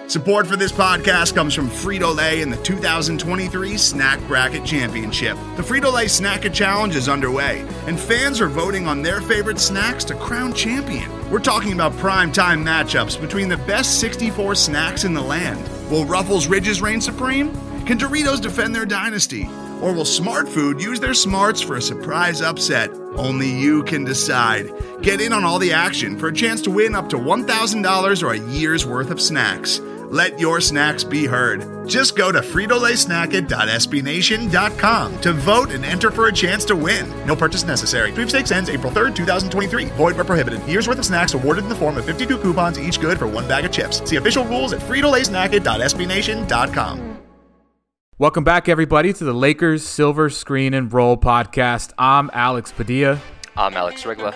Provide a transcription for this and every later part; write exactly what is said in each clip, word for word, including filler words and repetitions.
Support for this podcast comes from Frito-Lay and the two thousand twenty-three Snack Bracket Championship. The Frito-Lay Snack-A Challenge is underway, and fans are voting on their favorite snacks to crown champion. We're talking about prime-time matchups between the best sixty-four snacks in the land. Will Ruffles Ridges reign supreme? Can Doritos defend their dynasty? Or will Smart Food use their smarts for a surprise upset? Only you can decide. Get in on all the action for a chance to win up to one thousand dollars or a year's worth of snacks. Let your snacks be heard. Just go to Frito Lay Snack It dot S B Nation dot com to vote and enter for a chance to win. No purchase necessary. Sweepstakes ends April third, twenty twenty-three. Void where prohibited. Year's worth of snacks awarded in the form of fifty-two coupons, each good for one bag of chips. See official rules at Frito Lay Snack It dot S B Nation dot com. Welcome back, everybody, to the Lakers Silver Screen and Roll podcast. I'm Alex Padilla. I'm Alex Rigla.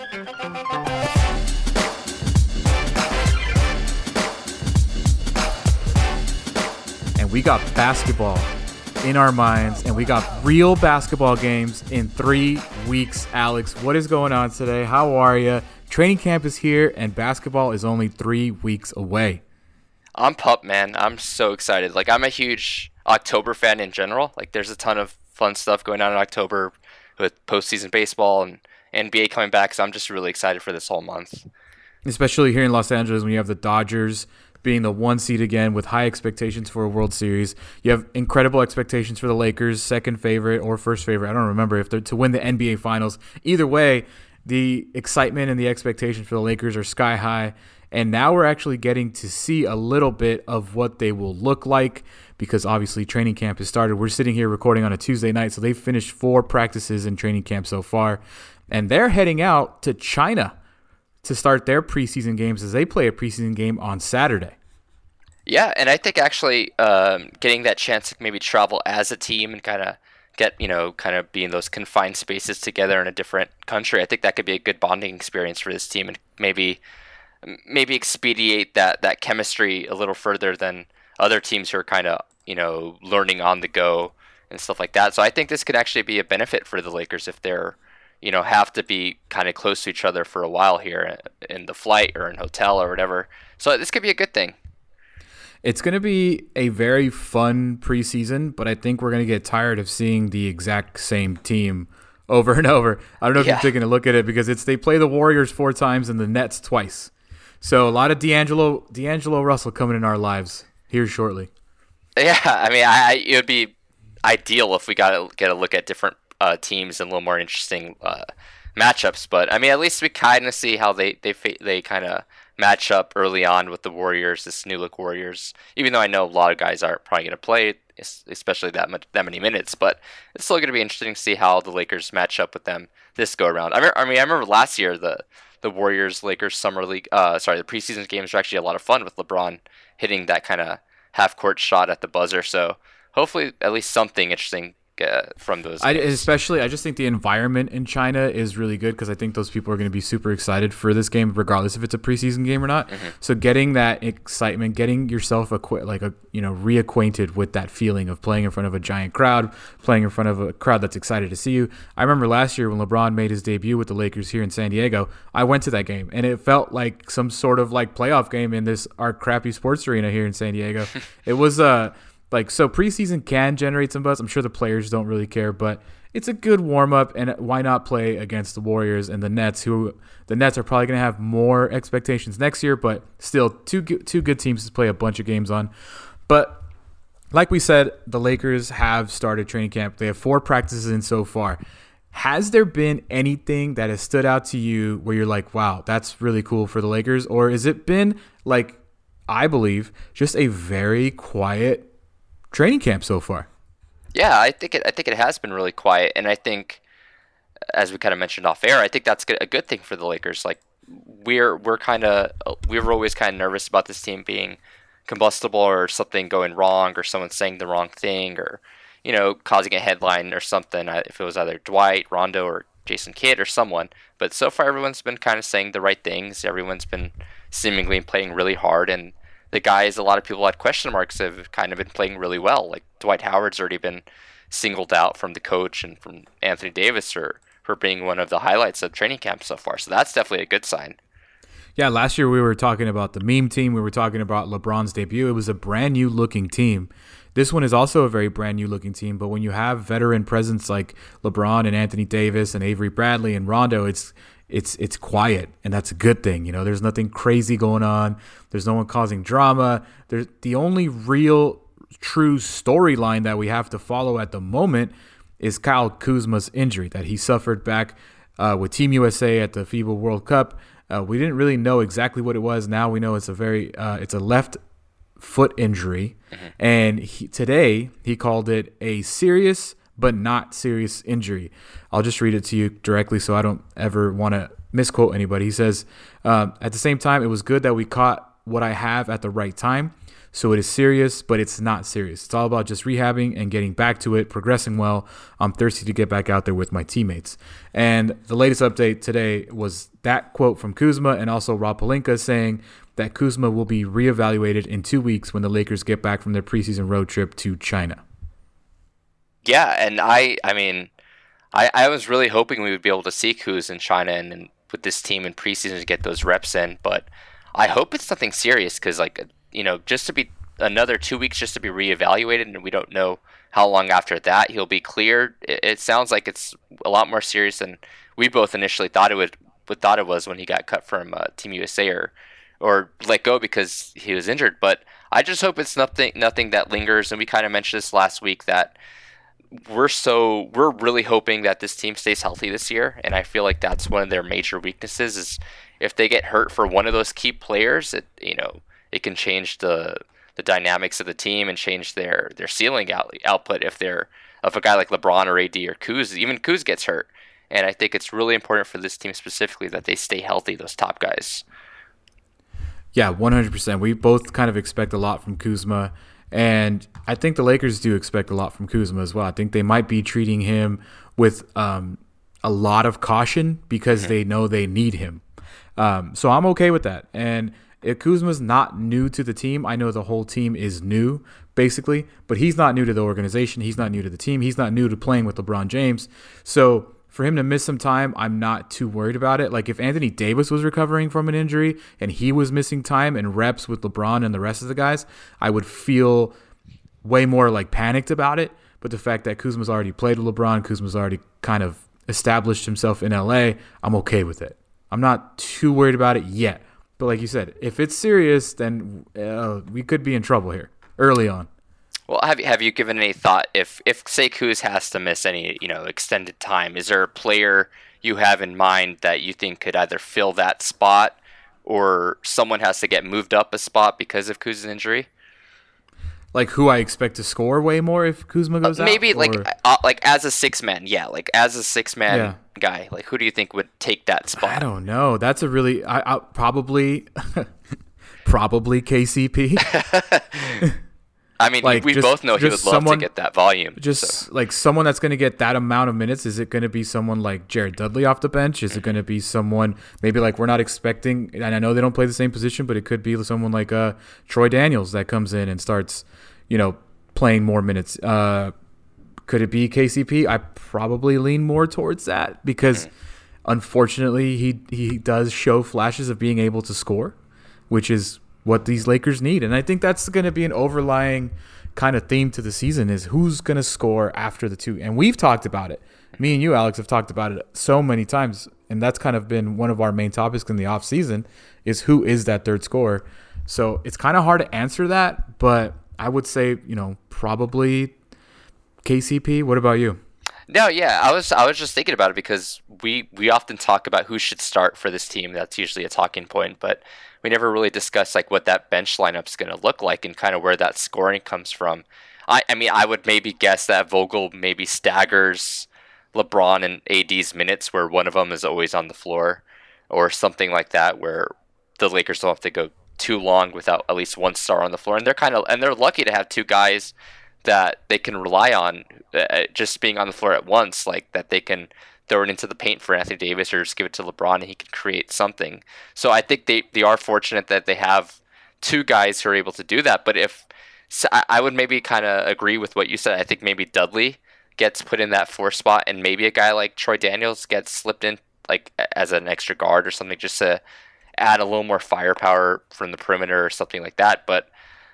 And we got basketball in our minds, and we got real basketball games in three weeks. Alex, what is going on today? How are you? Training camp is here, and basketball is only three weeks away. I'm pumped, man. I'm so excited. Like, I'm a huge October fan in general. Like, there's a ton of fun stuff going on in October with postseason baseball and N B A coming back, so I'm just really excited for this whole month. Especially here in Los Angeles when you have the Dodgers being the one seed again with high expectations for a World Series. You have incredible expectations for the Lakers, second favorite or first favorite. I don't remember if they're to win the N B A Finals. Either way, the excitement and the expectations for the Lakers are sky high. And now we're actually getting to see a little bit of what they will look like because obviously training camp has started. We're sitting here recording on a Tuesday night, so they've finished four practices in training camp so far. And they're heading out to China to start their preseason games as they play a preseason game on Saturday. Yeah, and I think actually um, getting that chance to maybe travel as a team and kind of get, you know, kind of be in those confined spaces together in a different country, I think that could be a good bonding experience for this team and maybe maybe expedite that, that chemistry a little further than other teams who are kind of, you know, learning on the go and stuff like that. So I think this could actually be a benefit for the Lakers if they're, you know, have to be kind of close to each other for a while here in the flight or in hotel or whatever. So this could be a good thing. It's going to be a very fun preseason, but I think we're going to get tired of seeing the exact same team over and over. I don't know if yeah. you're taking a look at it because it's they play the Warriors four times and the Nets twice. So a lot of D'Angelo D'Angelo Russell coming in our lives here shortly. Yeah, I mean, I, it would be ideal if we got to get a look at different uh, teams and a little more interesting uh, matchups. But I mean, at least we kind of see how they they they kind of match up early on with the Warriors, this new look Warriors. Even though I know a lot of guys aren't probably going to play, especially that much, that many minutes, but it's still going to be interesting to see how the Lakers match up with them this go around. I, me- I mean, I remember last year the the Warriors Lakers summer league, uh, sorry, the preseason games were actually a lot of fun with LeBron hitting that kind of half court shot at the buzzer. So hopefully, at least something interesting uh, from those. I, especially, I just think the environment in China is really good because I think those people are going to be super excited for this game, regardless if it's a preseason game or not. Mm-hmm. So getting that excitement, getting yourself acqu- like a you know reacquainted with that feeling of playing in front of a giant crowd, playing in front of a crowd that's excited to see you. I remember last year when LeBron made his debut with the Lakers here in San Diego, I went to that game and it felt like some sort of like playoff game in this our crappy sports arena here in San Diego. It was a uh, Like, so preseason can generate some buzz. I'm sure the players don't really care, but it's a good warm-up, and why not play against the Warriors and the Nets, who the Nets are probably going to have more expectations next year, but still two, two good teams to play a bunch of games on. But like we said, the Lakers have started training camp. They have four practices in so far. Has there been anything that has stood out to you where you're like, wow, that's really cool for the Lakers? Or has it been, like, I believe, just a very quiet training camp so far? Yeah, I think it. I think it has been really quiet, and I think, as we kind of mentioned off air, I think that's a good thing for the Lakers. Like we're we're kind of we were always kind of nervous about this team being combustible or something going wrong or someone saying the wrong thing or you know causing a headline or something. If it was either Dwight, Rondo, or Jason Kidd or someone, but so far everyone's been kind of saying the right things. Everyone's been seemingly playing really hard, and the guys, a lot of people had question marks, have kind of been playing really well. Like Dwight Howard's already been singled out from the coach and from Anthony Davis for, for being one of the highlights of training camp so far. So that's definitely a good sign. Yeah, last year we were talking about the meme team. We were talking about LeBron's debut. It was a brand new looking team. This one is also a very brand new looking team, but when you have veteran presence like LeBron and Anthony Davis and Avery Bradley and Rondo, it's it's it's quiet, and that's a good thing. You know, there's nothing crazy going on. There's no one causing drama. There's the only real true storyline that we have to follow at the moment is Kyle Kuzma's injury that he suffered back uh, with Team U S A at the FIBA World Cup. Uh, we didn't really know exactly what it was. Now we know it's a very uh, it's a left foot injury, mm-hmm. and he, today he called it a serious but not serious injury. I'll just read it to you directly so I don't ever want to misquote anybody. He says, um, at the same time, it was good that we caught what I have at the right time. So it is serious, but it's not serious. It's all about just rehabbing and getting back to it, progressing well. I'm thirsty to get back out there with my teammates. And the latest update today was that quote from Kuzma and also Rob Pelinka saying that Kuzma will be reevaluated in two weeks when the Lakers get back from their preseason road trip to China. Yeah, and I I mean, I, I was really hoping we would be able to see Kuz in China and, and with this team in preseason to get those reps in, but I hope it's something serious because, like, you know, just to be another two weeks just to be reevaluated, and we don't know how long after that he'll be cleared. It, it sounds like it's a lot more serious than we both initially thought it would, would thought it was when he got cut from uh, Team U S A or or let go because he was injured. But I just hope it's nothing nothing that lingers. And we kind of mentioned this last week that we're so we're really hoping that this team stays healthy this year, and I feel like that's one of their major weaknesses is if they get hurt for one of those key players, it you know it can change the the dynamics of the team and change their their ceiling out, output if they're if a guy like LeBron or A D or Kuz, even Kuz gets hurt. And I think it's really important for this team specifically that they stay healthy, those top guys. Yeah, one hundred percent. We both kind of expect a lot from Kuzma, and I think the Lakers do expect a lot from Kuzma as well. I think they might be treating him with um, a lot of caution because mm-hmm. they know they need him. Um, so I'm okay with that. And if Kuzma's not new to the team, I know the whole team is new, basically, but he's not new to the organization. He's not new to the team. He's not new to playing with LeBron James. So for him to miss some time, I'm not too worried about it. Like if Anthony Davis was recovering from an injury and he was missing time and reps with LeBron and the rest of the guys, I would feel way more like panicked about it. But the fact that Kuzma's already played with LeBron, Kuzma's already kind of established himself in L A, I'm okay with it. I'm not too worried about it yet. But like you said, if it's serious, then uh, we could be in trouble here early on. Well, have you have you given any thought if if say Kuz has to miss any you know extended time? Is there a player you have in mind that you think could either fill that spot, or someone has to get moved up a spot because of Kuz's injury? Like who I expect to score way more if Kuzma goes uh, maybe out? Maybe like uh, like as a six man, yeah, like as a six man yeah. guy. Like who do you think would take that spot? I don't know. That's a really I, I probably probably K C P. I mean, like, we just, both know he would love someone, to get that volume. Just so. like someone that's going to get that amount of minutes. Is it going to be someone like Jared Dudley off the bench? Is mm-hmm. it going to be someone maybe like we're not expecting? And I know they don't play the same position, but it could be someone like uh, Troy Daniels that comes in and starts, you know, playing more minutes. Uh, could it be K C P? I probably lean more towards that because mm-hmm. unfortunately he he does show flashes of being able to score, which is what these Lakers need. And I think that's going to be an overlying kind of theme to the season is who's going to score after the two. And we've talked about it. Me and you, Alex, have talked about it so many times. And that's kind of been one of our main topics in the offseason is who is that third scorer. So it's kind of hard to answer that, but I would say, you know, probably K C P. What about you? No, yeah, I was I was just thinking about it because we, we often talk about who should start for this team. That's usually a talking point, but we never really discuss like what that bench lineup's going to look like and kind of where that scoring comes from. I, I mean, I would maybe guess that Vogel maybe staggers LeBron and A D's minutes where one of them is always on the floor or something like that where the Lakers don't have to go too long without at least one star on the floor. And they're kind of and they're lucky to have two guys that they can rely on uh, just being on the floor at once, like that they can throw it into the paint for Anthony Davis or just give it to LeBron and he can create something. So I think they, they are fortunate that they have two guys who are able to do that. But if so I would maybe kind of agree with what you said. I think maybe Dudley gets put in that four spot and maybe a guy like Troy Daniels gets slipped in like as an extra guard or something just to add a little more firepower from the perimeter or something like that. But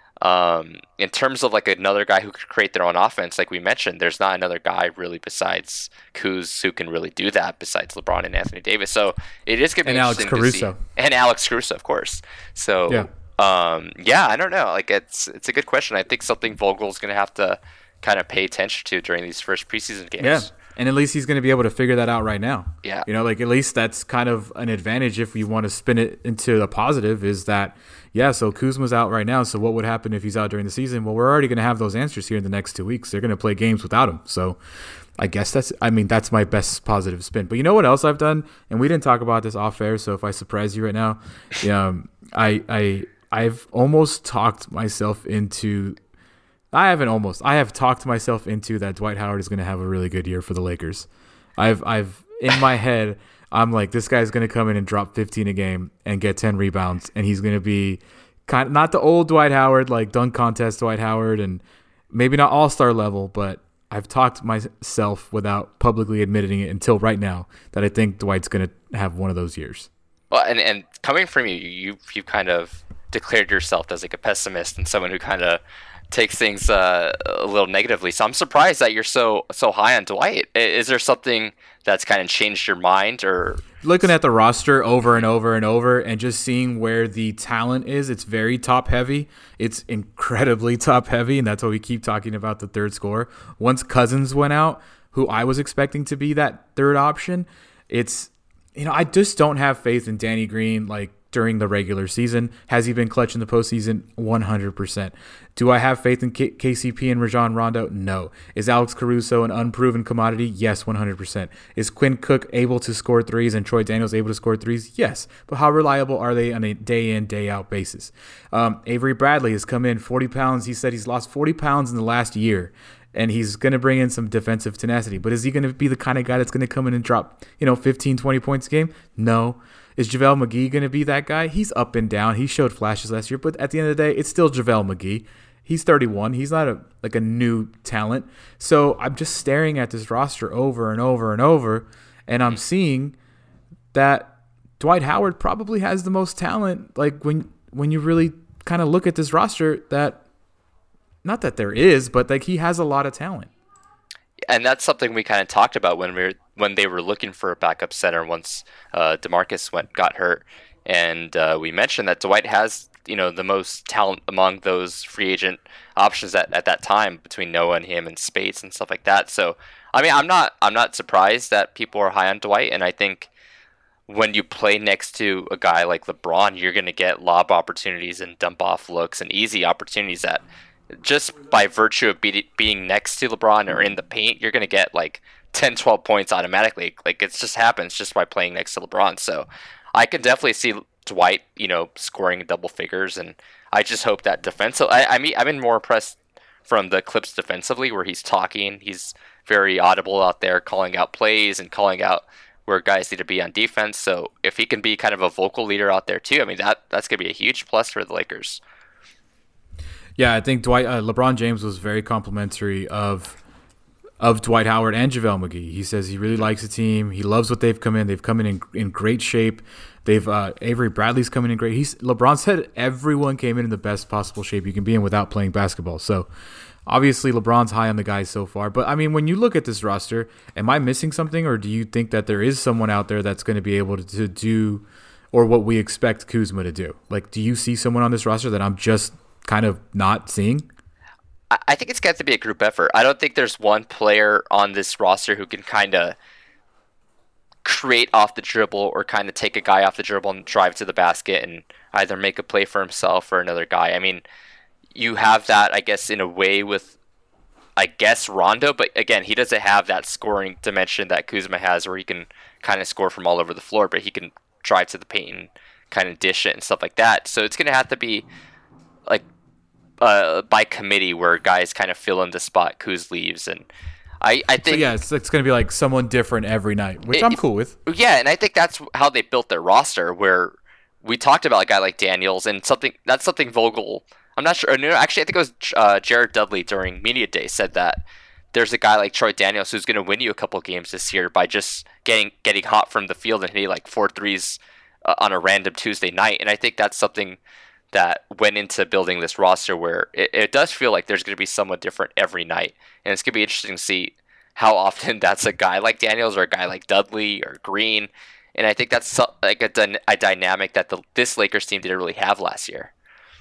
um, in terms of like another guy who could create their own offense, like we mentioned, there's not another guy really besides Kuz who can really do that besides LeBron and Anthony Davis. So it is going to be and Alex interesting Caruso. to see. And Alex Caruso, of course. So yeah. Um, yeah, I don't know. Like it's it's a good question. I think something Vogel's going to have to kind of pay attention to during these first preseason games. Yeah, and at least he's going to be able to figure that out right now. Yeah. You know, like at least that's kind of an advantage if you want to spin it into a positive is that, yeah, so Kuzma's out right now. So what would happen if he's out during the season? Well, we're already going to have those answers here in the next two weeks. They're going to play games without him. So I guess that's, I mean, that's my best positive spin. But you know what else I've done? And we didn't talk about this off air. So if I surprise you right now, yeah, I, I, I've almost talked myself into I haven't almost I have talked myself into that Dwight Howard is going to have a really good year for the Lakers. I've I've in my head I'm like, this guy's going to come in and drop fifteen a game and get ten rebounds, and he's going to be kind of not the old Dwight Howard, like dunk contest Dwight Howard, and maybe not all-star level, but I've talked myself without publicly admitting it until right now that I think Dwight's going to have one of those years. Well, and and coming from you, you you kind of declared yourself as like a pessimist and someone who kind of takes things uh, a little negatively. So I'm surprised that you're so so high on Dwight. Is there something that's kind of changed your mind, or looking at the roster over and over and over and just seeing where the talent is? It's very top heavy. It's incredibly top heavy, and that's why we keep talking about the third scorer. Once Cousins went out, who I was expecting to be that third option, it's you know I just don't have faith in Danny Green like during the regular season. Has he been clutch in the postseason? one hundred percent. Do I have faith in K- KCP and Rajon Rondo? No. Is Alex Caruso an unproven commodity? Yes, one hundred percent. Is Quinn Cook able to score threes and Troy Daniels able to score threes? Yes. But how reliable are they on a day in, day out basis? Um, Avery Bradley has come in forty pounds. He said he's lost forty pounds in the last year, and he's going to bring in some defensive tenacity. But is he going to be the kind of guy that's going to come in and drop, you know, fifteen, twenty points a game? No. Is JaVale McGee going to be that guy? He's up and down. He showed flashes last year, but at the end of the day, it's still JaVale McGee. He's thirty-one. He's not a like a new talent. So I'm just staring at this roster over and over and over, and I'm seeing that Dwight Howard probably has the most talent. Like when when you really kind of look at this roster, that not that there is, but like he has a lot of talent. And that's something we kind of talked about when we were, when they were looking for a backup center once uh, DeMarcus went got hurt, and uh, we mentioned that Dwight has you know the most talent among those free agent options at, at that time between Noah and him and Spates and stuff like that. So I mean I'm not I'm not surprised that people are high on Dwight, and I think when you play next to a guy like LeBron, you're going to get lob opportunities and dump off looks and easy opportunities that, just by virtue of be- being next to LeBron or in the paint, you're going to get like ten, twelve points automatically. Like it just happens just by playing next to LeBron. So I can definitely see Dwight, you know, scoring double figures. And I just hope that defensive, I, I mean, I've been more impressed from the clips defensively where he's talking. He's very audible out there, calling out plays and calling out where guys need to be on defense. So if he can be kind of a vocal leader out there too, I mean, that that's going to be a huge plus for the Lakers. Yeah, I think Dwight, uh, LeBron James was very complimentary of of Dwight Howard and JaVale McGee. He says he really likes the team. He loves what they've come in. They've come in in, in great shape. They've uh, Avery Bradley's coming in great. He's LeBron said everyone came in in the best possible shape you can be in without playing basketball. So obviously LeBron's high on the guys so far. But I mean, when you look at this roster, am I missing something, or do you think that there is someone out there that's going to be able to, to do, or what we expect Kuzma to do? Like, do you see someone on this roster that I'm just kind of not seeing? I think it's got to be a group effort. I don't think there's one player on this roster who can kind of create off the dribble or kind of take a guy off the dribble and drive to the basket and either make a play for himself or another guy. I mean, you have that, I guess, in a way with, I guess, Rondo, but again, he doesn't have that scoring dimension that Kuzma has where he can kind of score from all over the floor, but he can drive to the paint and kind of dish it and stuff like that. So it's going to have to be like Uh, by committee where guys kind of fill in the spot Kuz leaves, and I, I think so yeah, it's, it's going to be like someone different every night, which it, I'm cool with. Yeah, and I think that's how they built their roster. Where we talked about a guy like Daniels, and something that's something Vogel. I'm not sure. No, actually, I think it was uh, Jared Dudley during media day said that there's a guy like Troy Daniels who's going to win you a couple games this year by just getting getting hot from the field and hitting like four threes uh, on a random Tuesday night. And I think that's something that went into building this roster where it, it does feel like there's going to be someone different every night. And it's going to be interesting to see how often that's a guy like Daniels or a guy like Dudley or Green. And I think that's so, like a, a dynamic that the, this Lakers team didn't really have last year.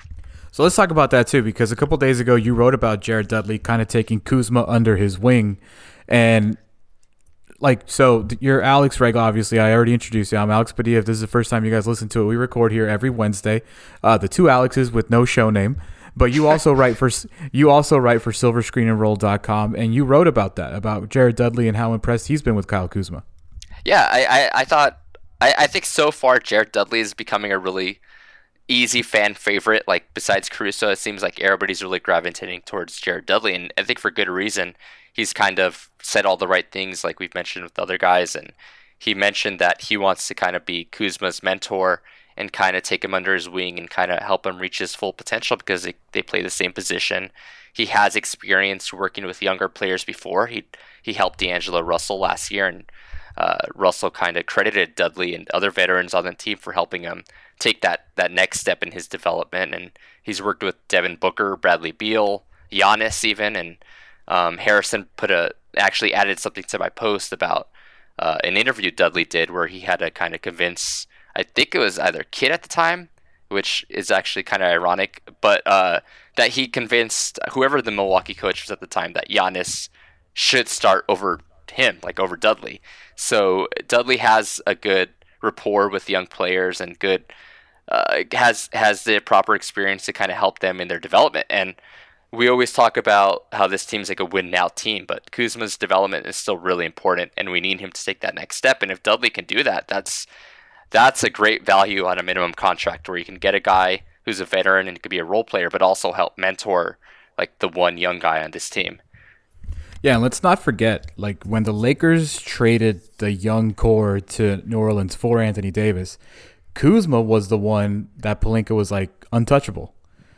So let's talk about that too, because a couple days ago you wrote about Jared Dudley kind of taking Kuzma under his wing. And like, so you're Alex Regla, obviously. I already introduced you. I'm Alex Padilla. If this is the first time you guys listen to it, we record here every Wednesday. Uh, the two Alexes with no show name. But you also write for you also write for silver screen and roll dot com, and you wrote about that, about Jared Dudley and how impressed he's been with Kyle Kuzma. Yeah, I, I, I thought I, I think so far Jared Dudley is becoming a really easy fan favorite. Like besides Caruso, it seems like everybody's really gravitating towards Jared Dudley, and I think for good reason. He's kind of said all the right things, like we've mentioned with other guys, and he mentioned that he wants to kind of be Kuzma's mentor and kind of take him under his wing and kind of help him reach his full potential because they, they play the same position. He has experience working with younger players before. He he helped D'Angelo Russell last year, and uh, Russell kind of credited Dudley and other veterans on the team for helping him take that, that next step in his development. And he's worked with Devin Booker, Bradley Beal, Giannis even, and um, Harrison put a actually added something to my post about uh, an interview Dudley did where he had to kind of convince, I think it was either Kid at the time, which is actually kind of ironic, but uh, that he convinced whoever the Milwaukee coach was at the time that Giannis should start over him, like over Dudley. So Dudley has a good rapport with young players and good uh, has has the proper experience to kind of help them in their development. And we always talk about how this team's like a win-now team, but Kuzma's development is still really important, and we need him to take that next step. And if Dudley can do that, that's that's a great value on a minimum contract where you can get a guy who's a veteran and could be a role player, but also help mentor like the one young guy on this team. Yeah, and let's not forget, like when the Lakers traded the young core to New Orleans for Anthony Davis, Kuzma was the one that Pelinka was like untouchable.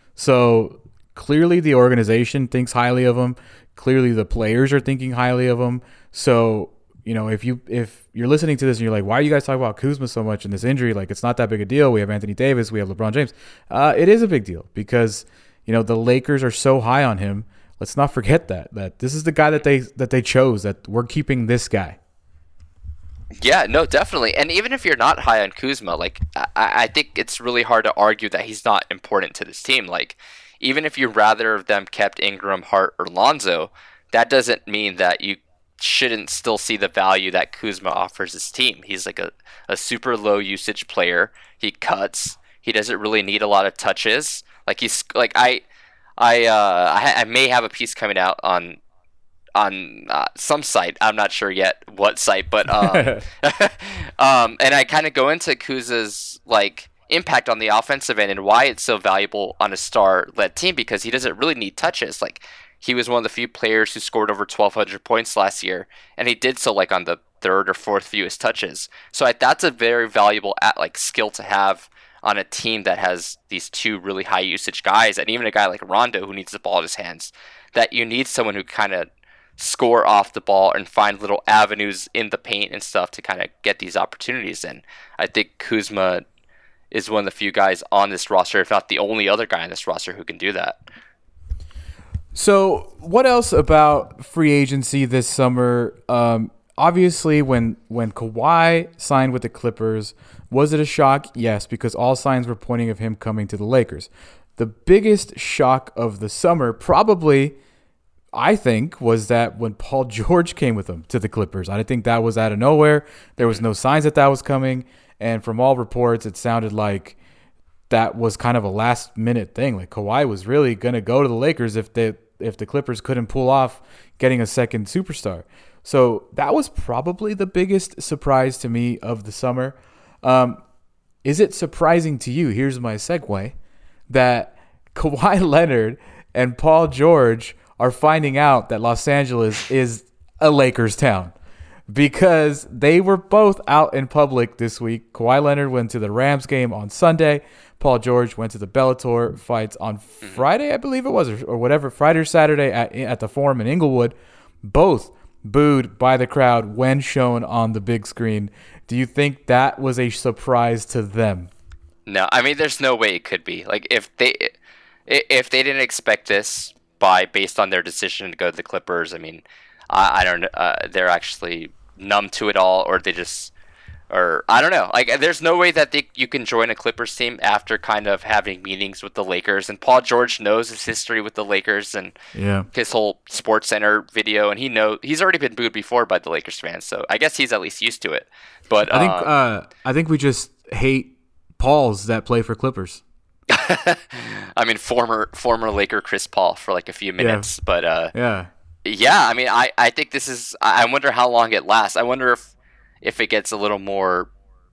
So clearly the organization thinks highly of him. Clearly the players are thinking highly of him. So, you know, if you if you're listening to this and you're like, why are you guys talking about Kuzma so much in this injury? Like, it's not that big a deal. We have Anthony Davis. We have LeBron James. Uh, it is a big deal because, you know, the Lakers are so high on him. Let's not forget that that this is the guy that they that they chose, that we're keeping this guy. Yeah, no, definitely. And even if you're not high on Kuzma, like I, I think it's really hard to argue that he's not important to this team. Like, even if you'd rather have them kept Ingram, Hart, or Lonzo, that doesn't mean that you shouldn't still see the value that Kuzma offers his team. He's like a, a super low usage player. He cuts. He doesn't really need a lot of touches. Like he's like I, I uh I, I may have a piece coming out on on uh, some site. I'm not sure yet what site, but um, um and I kind of go into Kuzma's like impact on the offensive end and why it's so valuable on a star-led team because he doesn't really need touches. Like he was one of the few players who scored over twelve hundred points last year, and he did so like on the third or fourth fewest touches. So I, that's a very valuable at, like skill to have on a team that has these two really high usage guys, and even a guy like Rondo who needs the ball in his hands. That you need someone who kind of score off the ball and find little avenues in the paint and stuff to kind of get these opportunities. And I think Kuzma is one of the few guys on this roster, if not the only other guy on this roster who can do that. So what else about free agency this summer? Um, obviously, when, when Kawhi signed with the Clippers, was it a shock? Yes, because all signs were pointing of him coming to the Lakers. The biggest shock of the summer probably, I think, was that when Paul George came with him to the Clippers. I think that was out of nowhere. There was no signs that that was coming. And from all reports, it sounded like that was kind of a last-minute thing. Like Kawhi was really going to go to the Lakers if they if the Clippers couldn't pull off getting a second superstar. So that was probably the biggest surprise to me of the summer. Um, is it surprising to you, here's my segue, that Kawhi Leonard and Paul George are finding out that Los Angeles is a Lakers town? Because they were both out in public this week. Kawhi Leonard went to the Rams game on Sunday. Paul George went to the Bellator fights on Friday, I believe it was, or, or whatever, Friday or Saturday at, at the Forum in Inglewood. Both booed by the crowd when shown on the big screen. Do you think that was a surprise to them? No, I mean, there's no way it could be. Like, if they if they didn't expect this by based on their decision to go to the Clippers, I mean, I, I don't know. Uh, they're actually numb to it all, or they just, or I don't know. Like, there's no way that they, you can join a Clippers team after kind of having meetings with the Lakers. And Paul George knows his history with the Lakers and yeah. his whole Sports Center video, and he know he's already been booed before by the Lakers fans, so I guess he's at least used to it. But I think um, uh, I think we just hate Pauls that play for Clippers. I mean, former former Laker Chris Paul for like a few minutes, yeah. but uh, yeah, yeah. I mean, I, I think this is. I wonder how long it lasts. I wonder if if it gets a little more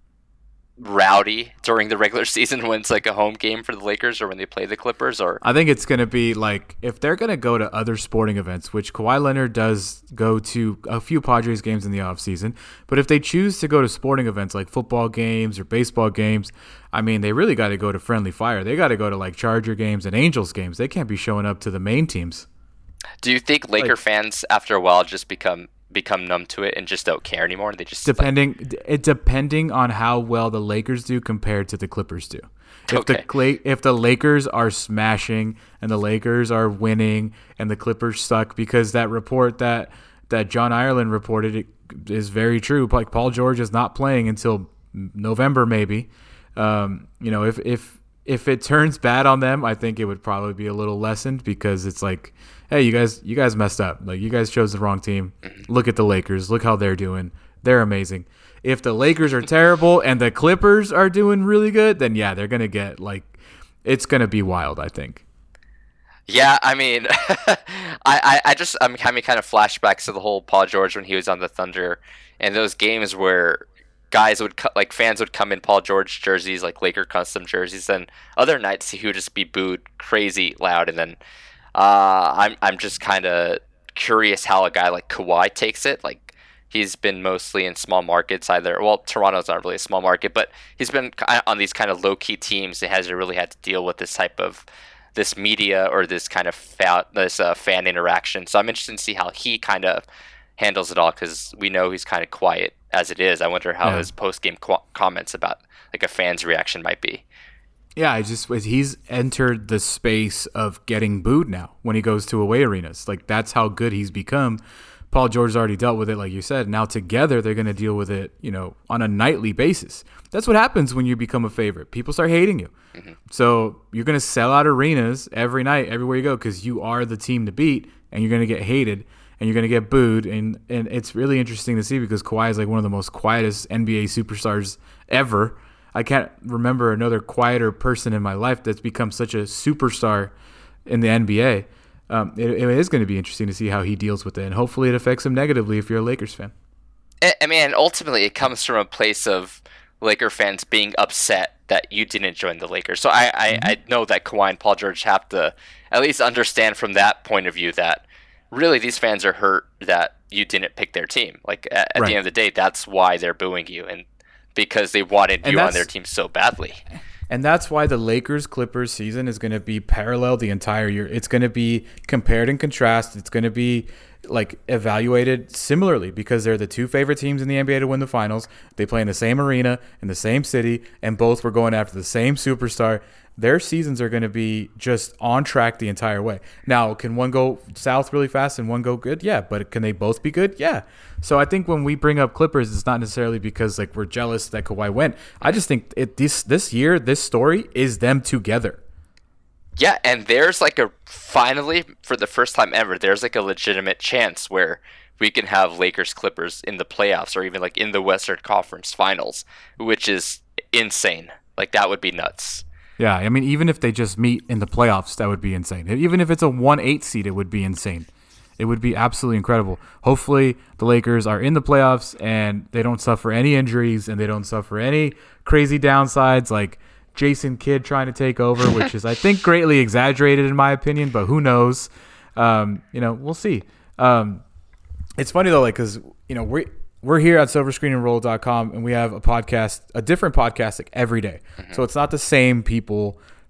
rowdy during the regular season when it's like a home game for the Lakers or when they play the Clippers. Or I think it's gonna be like if they're gonna go to other sporting events, which Kawhi Leonard does go to a few Padres games in the offseason, but if they choose to go to sporting events like football games or baseball games, I mean, they really got to go to Friendly Fire. They got to go to like Charger games and Angels games. They can't be showing up to the main teams. Do you think Laker like, fans after a while just become become numb to it and just don't care anymore? They just depending like, it depending on how well the Lakers do compared to the Clippers do. If okay. the if the Lakers are smashing and the Lakers are winning and the Clippers suck, because that report that that John Ireland reported it is very true. Like Paul George is not playing until November maybe. Um, you know, if if if it turns bad on them, I think it would probably be a little lessened, because it's like, hey, you guys, you guys messed up. Like, you guys chose the wrong team. Look at the Lakers. Look how they're doing. They're amazing. If the Lakers are terrible and the Clippers are doing really good, then yeah, they're gonna get like, it's gonna be wild, I think. Yeah, I mean, I, I, I just I'm having kind of flashbacks to the whole Paul George when he was on the Thunder, and those games where guys would co- like fans would come in Paul George jerseys, like Laker custom jerseys, and other nights he would just be booed crazy loud. And then uh, I'm I'm just kind of curious how a guy like Kawhi takes it. Like, he's been mostly in small markets, either well, Toronto's not really a small market, but he's been on these kind of low key teams that hasn't really had to deal with this type of this media or this kind of fa- this uh, fan interaction. So I'm interested to see how he kind of handles it all, because we know he's kind of quiet as it is. I wonder how yeah. his post-game qu- comments about like a fan's reaction might be. Yeah, I just he's entered the space of getting booed now when he goes to away arenas. Like, that's how good he's become. Paul George's already dealt with it, like you said. Now together they're going to deal with it, you know, on a nightly basis. That's what happens when you become a favorite. People start hating you. Mm-hmm. So you're going to sell out arenas every night, everywhere you go, because you are the team to beat, and you're going to get hated. And you're going to get booed, and, and it's really interesting to see, because Kawhi is like one of the most quietest N B A superstars ever. I can't remember another quieter person in my life that's become such a superstar in the N B A. Um, it, it is going to be interesting to see how he deals with it, and hopefully it affects him negatively if you're a Lakers fan. I mean, ultimately it comes from a place of Laker fans being upset that you didn't join the Lakers. So I, I, mm-hmm. I know that Kawhi and Paul George have to at least understand from that point of view that really these fans are hurt that you didn't pick their team. Like, at, at right. the end of the day, that's why they're booing you, and because they wanted and you on their team so badly. And that's why the Lakers-Clippers season is going to be parallel the entire year. It's going to be compared and contrasted. It's going to be like evaluated similarly, because they're the two favorite teams in the N B A to win the finals. They play in the same arena, in the same city, and both were going after the same superstar. Their seasons are going to be just on track the entire way. Now, can one go south really fast and one go good? Yeah, but can they both be good? Yeah. So I think when we bring up Clippers, it's not necessarily because like we're jealous that Kawhi went. I just think it this this year, this story is them together. Yeah, and there's like a finally for the first time ever, there's like a legitimate chance where we can have Lakers Clippers in the playoffs, or even like in the Western Conference Finals, which is insane. Like, that would be nuts. Yeah, I mean, even if they just meet in the playoffs, that would be insane. Even if it's a one eight seed, it would be insane. It would be absolutely incredible. Hopefully, the Lakers are in the playoffs and they don't suffer any injuries and they don't suffer any crazy downsides like Jason Kidd trying to take over, which is, I think, greatly exaggerated in my opinion, but who knows? Um, you know, we'll see. Um, it's funny, though, like, because, you know, we're, we're here at silver screen and roll dot com, and we have a podcast, a different podcast, like every day. Mm-hmm. So it's not the same people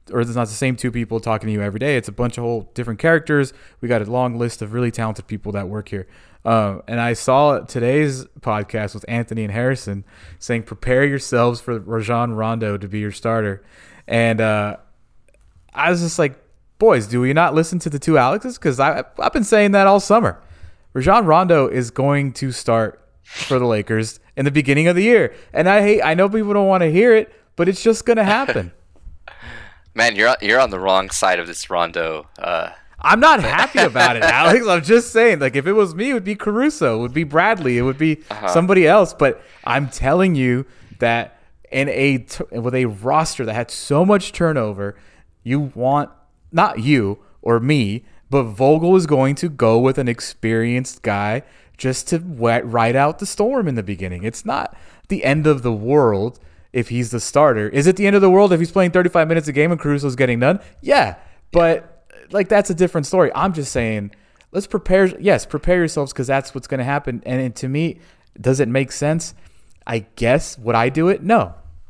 or it's not the same two people talking to you every day. It's a bunch of whole different characters. We got a long list of really talented people that work here. Um, and I saw today's podcast with Anthony and Harrison saying, prepare yourselves for Rajon Rondo to be your starter. And uh, I was just like, boys, do we not listen to the two Alexes? Because I've been saying that all summer. Rajon Rondo is going to start for the Lakers in the beginning of the year. And I hate, I know people don't want to hear it, but it's just going to happen. Man, you're you're on the wrong side of this Rondo. Uh, I'm not happy about it, Alex. I'm just saying, like, if it was me, it would be Caruso, it would be Bradley, it would be uh-huh. somebody else. But I'm telling you that in a t- with a roster that had so much turnover, you want, not you or me, but Vogel is going to go with an experienced guy just to wet, ride out the storm in the beginning. It's not the end of the world if he's the starter. Is it the end of the world if he's playing thirty-five minutes a game and Caruso's getting none? Yeah, but like that's a different story. I'm just saying, let's prepare. Yes, prepare yourselves because that's what's going to happen. And, and to me, does it make sense? I guess. Would I do it? No.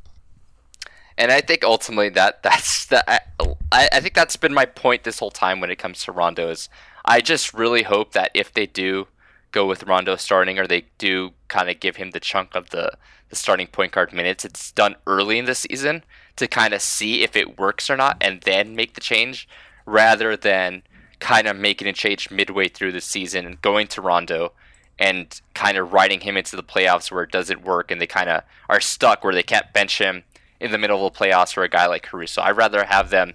And I think ultimately that that's the I, I think that's been my point this whole time when it comes to Rondo is I just really hope that if they do go with Rondo starting or they do kind of give him the chunk of the, the starting point guard minutes, it's done early in the season to kind of see if it works or not and then make the change rather than kind of making a change midway through the season and going to Rondo and kind of riding him into the playoffs where it doesn't work and they kind of are stuck where they can't bench him in the middle of the playoffs for a guy like Caruso. I'd rather have them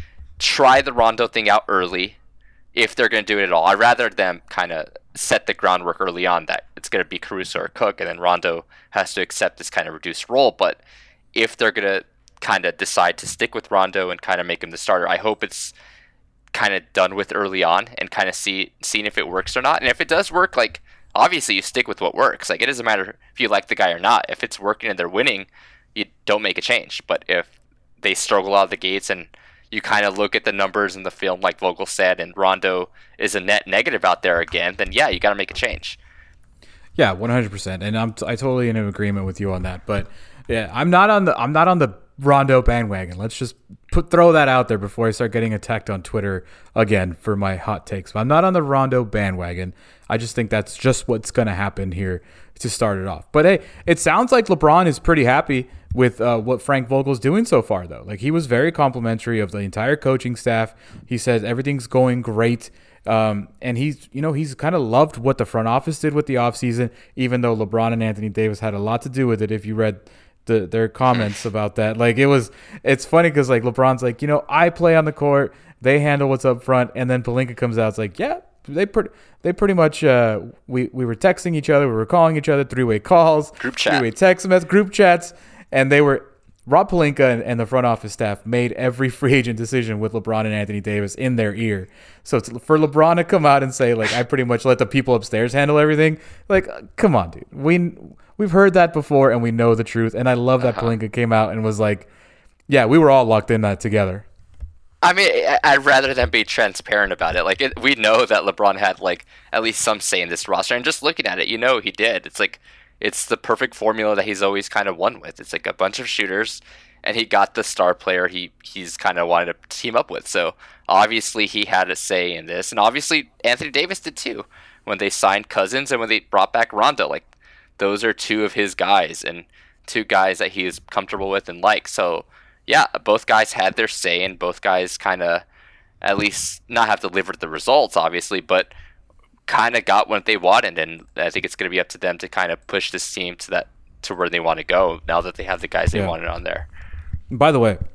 try the Rondo thing out early if they're going to do it at all. I'd rather them kind of set the groundwork early on that it's going to be Caruso or Cook, and then Rondo has to accept this kind of reduced role. But if they're going to kind of decide to stick with Rondo and kind of make him the starter, I hope it's kind of done with early on and kind of see seeing if it works or not. And if it does work, like obviously you stick with what works. Like it doesn't matter if you like the guy or not. If it's working and they're winning, you don't make a change. But if they struggle out of the gates and you kind of look at the numbers in the film like Vogel said and Rondo is a net negative out there again, then yeah, you got to make a change. Yeah, one hundred percent. And I'm t- I totally in agreement with you on that. But yeah, I'm not on the I'm not on the Rondo bandwagon. Let's just put throw that out there before I start getting attacked on Twitter again for my hot takes. But I'm not on the Rondo bandwagon. I just think that's just what's going to happen here to start it off. But hey, it sounds like LeBron is pretty happy with uh, what Frank Vogel's doing so far, though. Like, he was very complimentary of the entire coaching staff. He says everything's going great. Um, and he's, you know, he's kind of loved what the front office did with the offseason, even though LeBron and Anthony Davis had a lot to do with it. If you read the, their comments about that, like it was, it's funny because like LeBron's like, you know, I play on the court, they handle what's up front, and then Pelinka comes out, it's like, yeah, they pretty, they pretty much, uh, we we were texting each other, we were calling each other, three way calls, group chat, three way text messages, group chats, and they were. Rob Pelinka and, and the front office staff made every free agent decision with LeBron and Anthony Davis in their ear. So it's, for LeBron to come out and say, like, I pretty much let the people upstairs handle everything, like, come on, dude. We, we've heard that before, and we know the truth. And I love that uh-huh. Pelinka came out and was like, yeah, we were all locked in that together. I mean, I'd rather than be transparent about it. Like, it, we know that LeBron had, like, at least some say in this roster. And just looking at it, you know he did. It's like, it's the perfect formula that he's always kind of won with. It's like a bunch of shooters, and he got the star player he he's kind of wanted to team up with. So obviously he had a say in this, and obviously Anthony Davis did too when they signed Cousins and when they brought back Rondo. Like, those are two of his guys and two guys that he is comfortable with and like. So yeah, both guys had their say, and both guys kind of at least not have delivered the results, obviously, but kind of got what they wanted, and I think it's going to be up to them to kind of push this team to that to where they want to go now that they have the guys they yeah. wanted on there. By the way,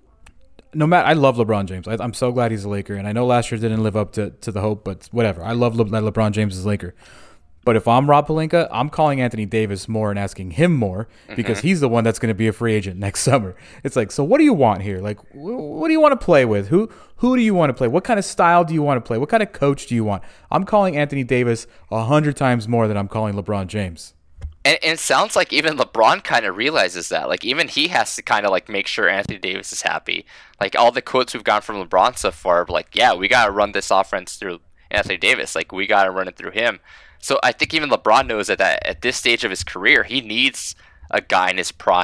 no matter, I love LeBron James. I, I'm so glad he's a Laker, and I know last year didn't live up to, to the hope, but whatever. I love Le, that LeBron James is a Laker. But if I'm Rob Pelinka, I'm calling Anthony Davis more and asking him more because mm-hmm. he's the one that's going to be a free agent next summer. It's like, so what do you want here? Like, what do you want to play with? Who who do you want to play? What kind of style do you want to play? What kind of coach do you want? I'm calling Anthony Davis a hundred times more than I'm calling LeBron James. And, and it sounds like even LeBron kind of realizes that. Like, even he has to kind of like make sure Anthony Davis is happy. Like, all the quotes we've gotten from LeBron so far, like, yeah, we got to run this offense through Anthony Davis. Like, we got to run it through him. So I think even LeBron knows that, that at this stage of his career, he needs a guy in his prime,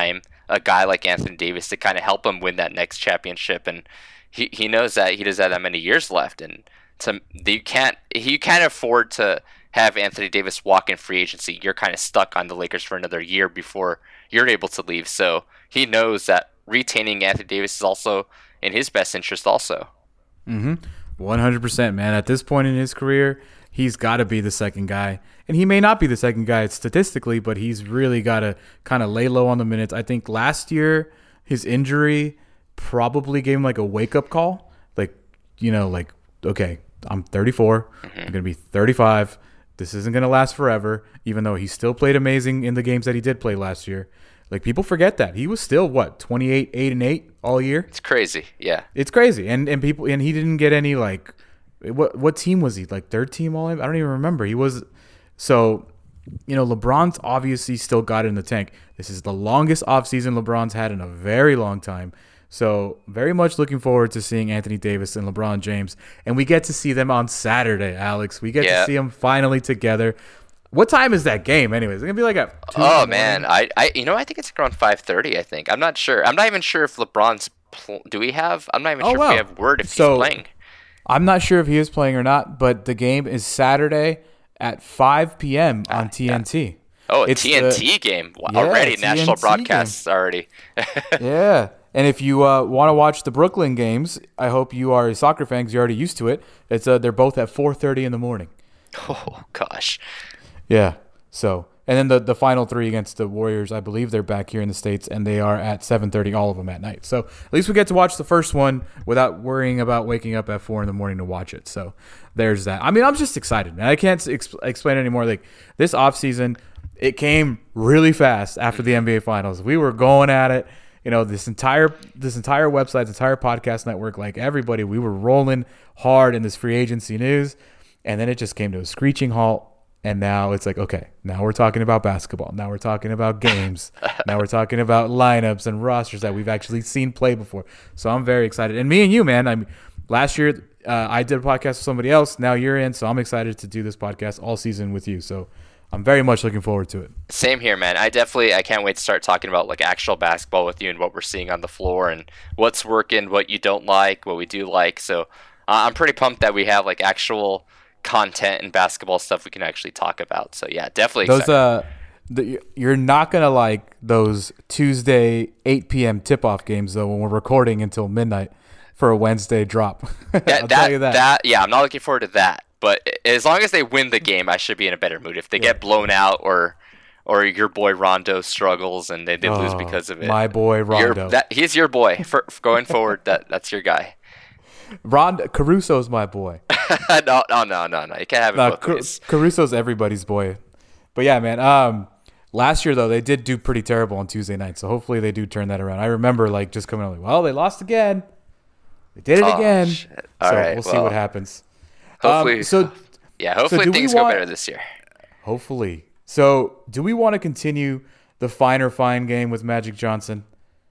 a guy like Anthony Davis to kind of help him win that next championship. And he, he knows that he doesn't have that many years left. And to you can't you can't afford to have Anthony Davis walk in free agency. You're kind of stuck on the Lakers for another year before you're able to leave. So he knows that retaining Anthony Davis is also in his best interest also. Mm-hmm. one hundred percent, man. At this point in his career, he's got to be the second guy. And he may not be the second guy statistically, but he's really got to kind of lay low on the minutes. I think last year, his injury probably gave him like a wake-up call. Like, you know, like, okay, I'm thirty-four. Mm-hmm. I'm going to be thirty-five. This isn't going to last forever, even though he still played amazing in the games that he did play last year. Like, people forget that. He was still, what, twenty-eight, eight and eight all year? It's crazy, yeah. It's crazy. And and people and he didn't get any, like, what what team was he? Like, third team all? I don't even remember. He was, so, you know, LeBron's obviously still got it in the tank. This is the longest offseason LeBron's had in a very long time. So, very much looking forward to seeing Anthony Davis and LeBron James. And we get to see them on Saturday, Alex. We get yeah. to see them finally together. What time is that game, anyways? It's going to be like at two Oh, man. I, I, you know, I think it's around five thirty, I think. I'm not sure. I'm not even sure if LeBron's pl- – do we have – I'm not even oh, sure wow. if we have word if so, he's playing. I'm not sure if he is playing or not, but the game is Saturday at five p.m. on ah, T N T. Yeah. Oh, a it's T N T the, game. Yeah, already. T N T national broadcasts game. already. Yeah. And if you uh, want to watch the Brooklyn games, I hope you are a soccer fan because you're already used to it. It's uh, they're both at four thirty in the morning. Oh, gosh. Yeah. So, and then the, the final three against the Warriors, I believe they're back here in the States, and they are at seven thirty, all of them at night. So at least we get to watch the first one without worrying about waking up at four in the morning to watch it. So there's that. I mean, I'm just excited, man. I can't ex- explain anymore. Like, this offseason, it came really fast after the N B A Finals. We were going at it. You know, this entire this entire website, this entire podcast network, like everybody, we were rolling hard in this free agency news. And then it just came to a screeching halt. And now it's like, okay, now we're talking about basketball. Now we're talking about games. Now we're talking about lineups and rosters that we've actually seen play before. So I'm very excited. And me and you, man, I mean, last year uh, I did a podcast with somebody else. Now you're in. So I'm excited to do this podcast all season with you. So I'm very much looking forward to it. Same here, man. I definitely, I can't wait to start talking about like actual basketball with you and what we're seeing on the floor and what's working, what you don't like, what we do like. So uh, I'm pretty pumped that we have like actual content and basketball stuff we can actually talk about. So yeah, definitely those excited. uh the, you're not gonna like those Tuesday eight p.m. tip-off games though when we're recording until midnight for a Wednesday drop. that, I'll that, tell you that. that yeah I'm not looking forward to that, but as long as they win the game I should be in a better mood. If they yeah. get blown out or or your boy Rondo struggles and they, they oh, lose because of it, my boy Rondo, that, he's your boy for, for going forward. that that's your guy. Rondo Caruso's my boy. no, no, no, no, no. You can't have it no, both Car- ways. Caruso's everybody's boy. But yeah, man. Um, last year though, they did do pretty terrible on Tuesday night. So hopefully they do turn that around. I remember like just coming out like, well, they lost again. They did it oh, again. Shit. All so right, we'll well, see what happens. Hopefully, um, so yeah, hopefully so things want, go better this year. Hopefully. So do we want to continue the fine or fine game with Magic Johnson?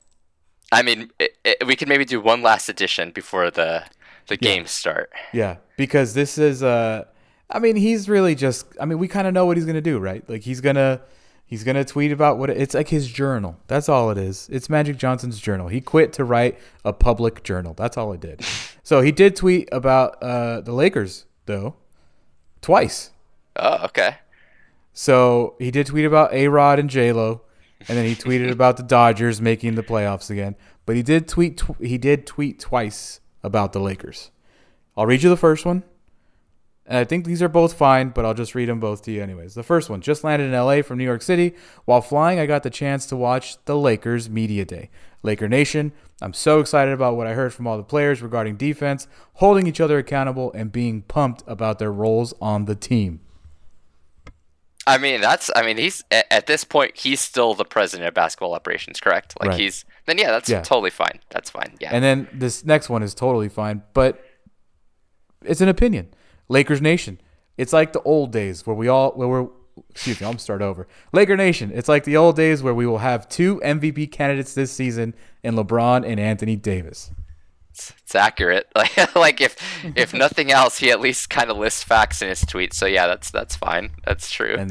I mean, it, it, we can maybe do one last edition before the the yeah. games start. Yeah, because this is uh I mean, he's really just I mean, we kind of know what he's going to do, right? Like he's going to he's going to tweet about what it, it's like his journal. That's all it is. It's Magic Johnson's journal. He quit to write a public journal. That's all it did. So he did tweet about uh the Lakers though twice. Oh, okay. So he did tweet about A-Rod and J-Lo, and then he tweeted about the Dodgers making the playoffs again. But he did tweet tw- he did tweet twice about the Lakers. I'll read you the first one. And I think these are both fine, but I'll just read them both to you anyways. The first one, just landed in L A from New York City. While flying, I got the chance to watch the Lakers Media Day. Laker Nation, I'm so excited about what I heard from all the players regarding defense, holding each other accountable, and being pumped about their roles on the team. I mean, that's, I mean, he's, at this point, he's still the president of basketball operations, correct? Like, right. he's, then yeah, that's yeah. totally fine. That's fine, yeah. And then this next one is totally fine, but it's an opinion. Lakers Nation, it's like the old days where we all, where we're, excuse me, I'm going to start over. Laker Nation, it's like the old days where we will have two M V P candidates this season in LeBron and Anthony Davis. It's, it's accurate. Like, like if if nothing else, he at least kind of lists facts in his tweet. So yeah, that's that's fine. That's true. And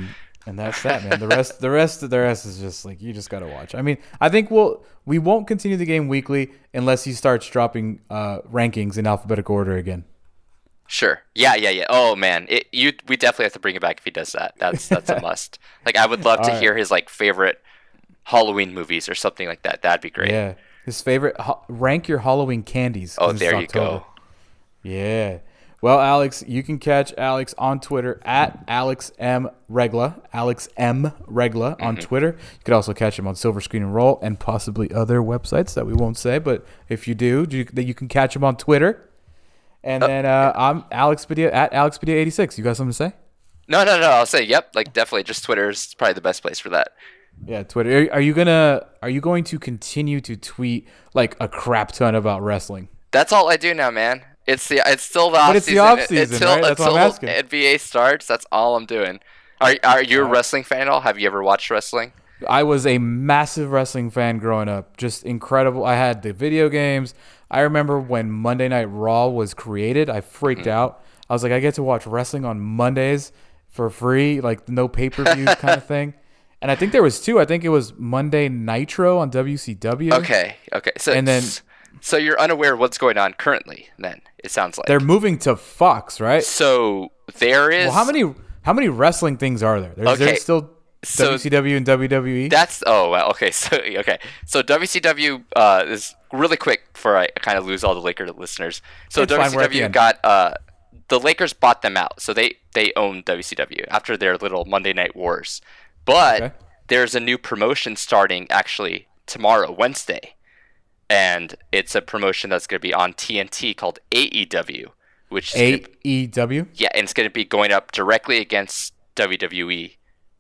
And that's that, man. The rest, the rest, the rest is just like you just gotta watch. I mean, I think we'll we won't continue the game weekly unless he starts dropping uh, rankings in alphabetical order again. Sure. Yeah, yeah, yeah. Oh man, it, you we definitely have to bring it back if he does that. That's that's a must. Like I would love to right. hear his like favorite Halloween movies or something like that. That'd be great. Yeah, his favorite. Ho- rank your Halloween candies. Oh, there you go. Yeah. Well, Alex, you can catch Alex on Twitter at Alex M Regla, Alex M Regla on mm-hmm. Twitter. You could also catch him on Silver Screen and Roll and possibly other websites that we won't say. But if you do, you, you can catch him on Twitter. And then uh, I'm Alex Padilla at Alex Padilla eighty-six. You got something to say? No, no, no. I'll say yep. Like definitely, just Twitter is probably the best place for that. Yeah, Twitter. Are, are you gonna Are you going to continue to tweet like a crap ton about wrestling? That's all I do now, man. It's the it's still the off but it's season. the off season, until, right? That's until what I'm asking. N B A starts. That's all I'm doing. Are Are you a wrestling fan at all? Have you ever watched wrestling? I was a massive wrestling fan growing up. Just incredible. I had the video games. I remember when Monday Night Raw was created, I freaked mm-hmm. out. I was like, I get to watch wrestling on Mondays for free, like no pay-per-views kind of thing. And I think there was two. I think it was Monday Nitro on W C W. Okay, okay. So and then so you're unaware of what's going on currently then, it sounds like. They're moving to Fox, right? So there is Well, how many how many wrestling things are there? There's, okay. there's still So W C W and W W E? That's oh well okay so okay so W C W uh, is really quick before I kind of lose all the Lakers listeners. So it's W C W got uh, the Lakers bought them out, so they they own W C W after their little Monday Night Wars. But okay. there's a new promotion starting actually tomorrow, Wednesday, and it's a promotion that's going to be on T N T called A E W, which is A E W. Yeah, and it's going to be going up directly against W W E.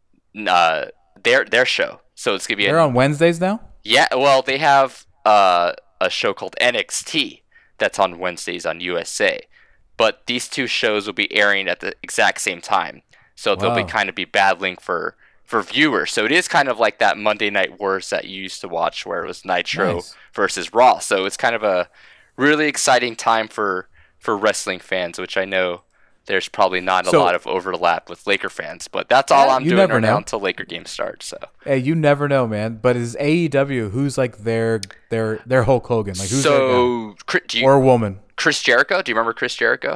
Uh, their their show. So it's gonna be. They're a, on Wednesdays now. Yeah, well, they have uh, a show called N X T that's on Wednesdays on U S A, but these two shows will be airing at the exact same time, so wow. they'll be kind of be battling for for viewers. So it is kind of like that Monday Night Wars that you used to watch, where it was Nitro nice. versus Raw. So it's kind of a really exciting time for for wrestling fans, which I know. There's probably not a so, lot of overlap with Laker fans, but that's all I'm doing right know. now until Laker games start. So hey, you never know, man. But is A E W who's like their their their Hulk Hogan? Like who's so you, or a woman? Chris Jericho. Do you remember Chris Jericho?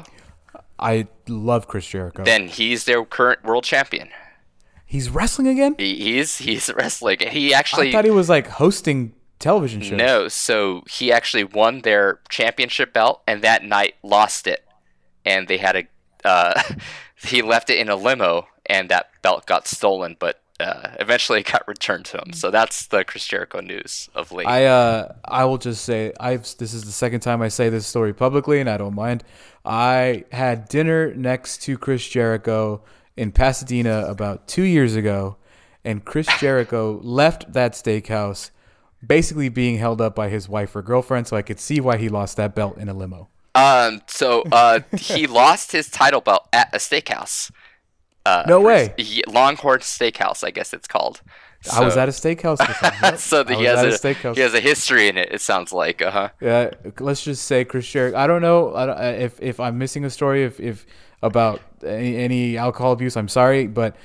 I love Chris Jericho. Then he's their current world champion. He's wrestling again. He, he's he's wrestling. He actually. I thought he was like hosting television shows. No, so he actually won their championship belt, and that night lost it, and they had a. Uh, he left it in a limo, and that belt got stolen, but uh, eventually it got returned to him. So that's the Chris Jericho news of late. I uh, I will just say, I've this is the second time I say this story publicly, and I don't mind. I had dinner next to Chris Jericho in Pasadena about two years ago, and Chris Jericho left that steakhouse basically being held up by his wife or girlfriend, so I could see why he lost that belt in a limo. Um. So, uh, he lost his title belt at a steakhouse. Uh, no way. He, Longhorn Steakhouse, I guess it's called. So, I was at a steakhouse. Yep. so the, he has a, a steakhouse. He has a history in it. It sounds like. Uh huh. Yeah. Let's just say Chris Jericho. I don't know I don't, if if I'm missing a story if if about any, any alcohol abuse. I'm sorry, but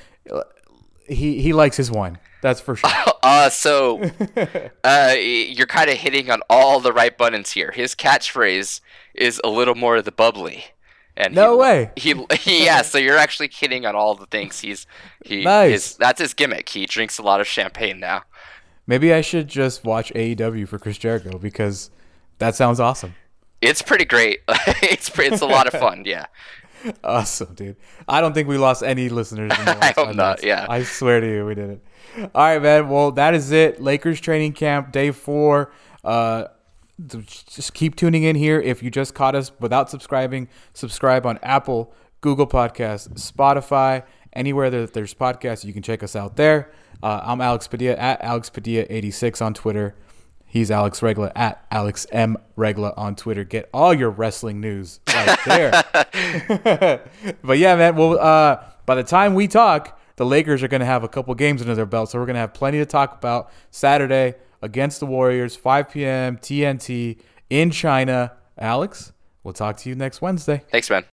he he likes his wine. That's for sure. Uh, so uh, you're kind of hitting on all the right buttons here. His catchphrase is a little more of the bubbly. And no he, way. He, he yeah. So you're actually hitting on all the things. He's he. Nice. His, that's his gimmick. He drinks a lot of champagne now. Maybe I should just watch A E W for Chris Jericho because that sounds awesome. It's pretty great. it's it's a lot of fun. Yeah. Awesome, dude. I don't think we lost any listeners in the last I hope five not. minutes. Yeah. I swear to you, we didn't. All right, man. Well, that is it. Lakers training camp day four. Uh, just keep tuning in here. If you just caught us without subscribing, subscribe on Apple, Google Podcasts, Spotify, anywhere that there's podcasts. You can check us out there. Uh, I'm Alex Padilla at Alex Padilla eighty-six on Twitter. He's Alex Regla at Alex M Regla on Twitter. Get all your wrestling news right there. But yeah, man. Well, uh, by the time we talk, the Lakers are going to have a couple games under their belt, so we're going to have plenty to talk about. Saturday against the Warriors, five p.m. T N T in China. Alex, we'll talk to you next Wednesday. Thanks, man.